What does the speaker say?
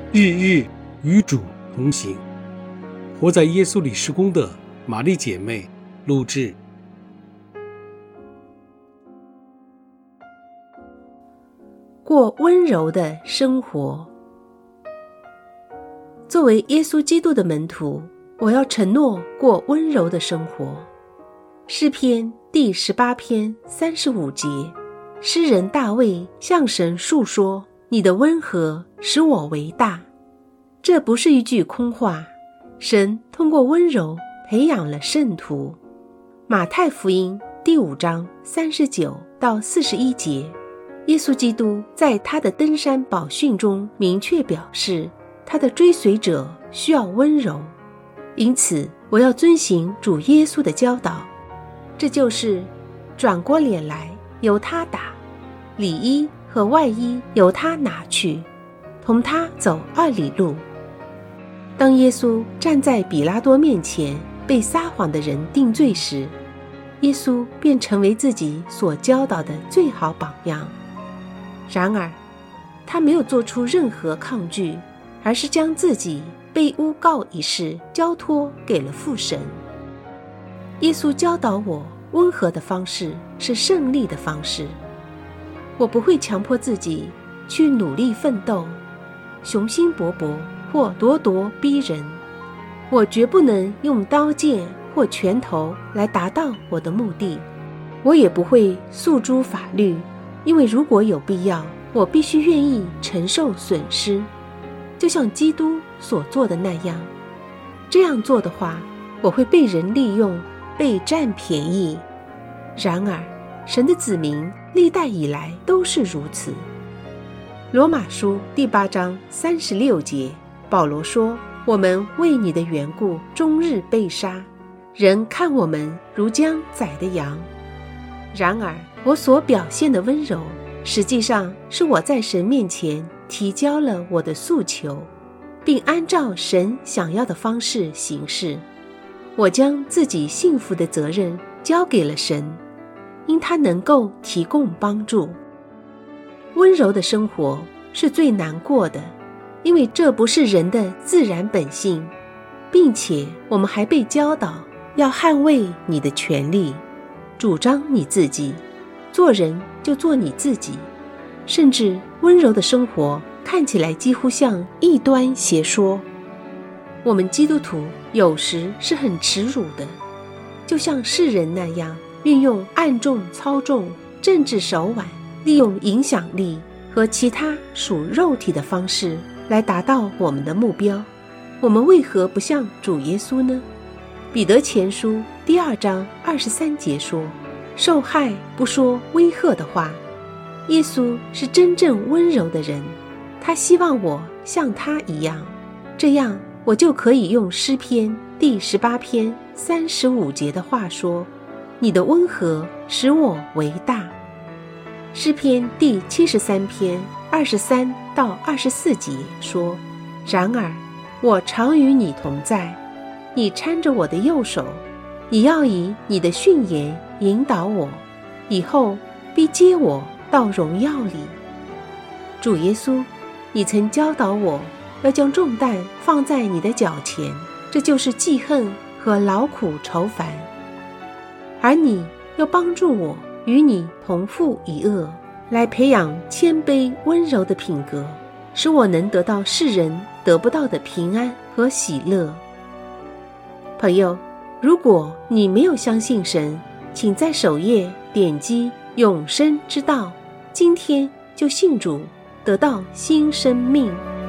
日日与主同行。活在耶稣里事工的玛丽姐妹录制。 过温柔的生活。作为耶稣基督的门徒，我要承诺过温柔的生活。诗篇第18篇35节，诗人大卫向神述说，你的温和使我为大。这不是一句空话，神通过温柔培养了圣徒。马太福音第5章39到41节，耶稣基督在他的登山宝训中明确表示，他的追随者需要温柔。因此，我要遵行主耶稣的教导，这就是转过脸来由他打，里衣和外衣由他拿去，同他走2里路。当耶稣站在比拉多面前被撒谎的人定罪时，耶稣便成为自己所教导的最好榜样。然而，他没有做出任何抗拒，而是将自己被诬告一事交托给了父神。耶稣教导我，温和的方式是胜利的方式。我不会强迫自己去努力奋斗，雄心勃勃或咄咄逼人。我绝不能用刀剑或拳头来达到我的目的。我也不会诉诸法律，因为如果有必要，我必须愿意承受损失，就像基督所做的那样。这样做的话，我会被人利用，被占便宜。然而，神的子民历代以来都是如此。罗马书第8章36节，保罗说，我们为你的缘故终日被杀，人看我们如将宰的羊。然而，我所表现的温柔，实际上是我在神面前提交了我的诉求，并按照神想要的方式行事。我将自己幸福的责任交给了神，因他能够提供帮助。温柔的生活是最难过的，因为这不是人的自然本性，并且我们还被教导要捍卫你的权利，主张你自己，做人就做你自己。甚至温柔的生活看起来几乎像异端邪说。我们基督徒有时是很耻辱的，就像世人那样运用暗中操纵、政治手腕，利用影响力和其他属肉体的方式来达到我们的目标。我们为何不像主耶稣呢？彼得前书第2章23节说，受害不说威吓的话。耶稣是真正温柔的人，他希望我像他一样，这样我就可以用诗篇第18篇35节的话说，你的温和使我为大。诗篇第73篇23到24节说，然而我常与你同在，你搀着我的右手，你要以你的训言引导我，以后必接我到荣耀里。主耶稣，你曾教导我要将重担放在你的脚前，这就是记恨和劳苦愁烦。而你要帮助我与你同负一軛，来培养谦卑温柔的品格，使我能得到世人得不到的平安和喜乐。朋友，如果你没有相信神，请在首页点击永生之道，今天就信主，得到新生命。